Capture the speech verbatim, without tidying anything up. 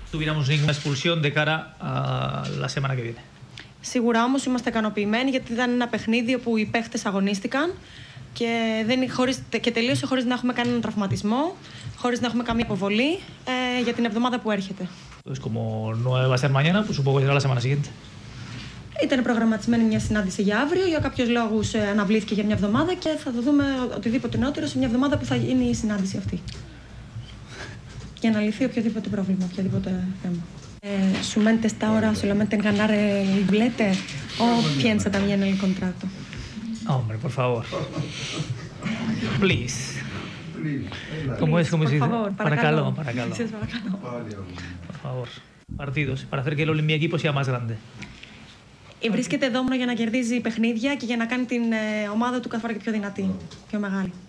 tuviéramos ninguna expulsión de cara a la semana que viene. Σίγουρα όμως είμαστε ικανοποιημένοι γιατί ήταν ένα παιχνίδι όπου οι παίχτες αγωνίστηκαν και, δεν, χωρίς, και τελείωσε χωρίς να έχουμε κανέναν τραυματισμό, χωρίς να έχουμε καμία υποβολή ε, για την εβδομάδα που έρχεται. Entonces, como no va a ser mañana, pues supongo que será la semana siguiente. Ήταν προγραμματισμένη μια συνάντηση για αύριο, για κάποιους λόγους ε, αναβλήθηκε για μια εβδομάδα και θα το δούμε οτιδήποτε νεότερο σε μια εβδομάδα που θα γίνει η συνάντηση αυτή. Για να λυθεί οποιοδήποτε πρόβλημα, οποιοδήποτε θέμα. Eh, su mente está ahora solamente en ganar el bilete o piensa también en el contrato? Hombre, por favor. Please. ¿Cómo es? ¿Cómo se dice? Por favor, para calor, calor. para calor. Sí, para calor. Por favor. Partidos, para hacer que el, mi equipo sea más grande. Βρίσκεται εδώ μόνο για να κερδίζει παιχνίδια και για να κάνει την ε, ομάδα του κάθε φορά και πιο δυνατή, πιο μεγάλη.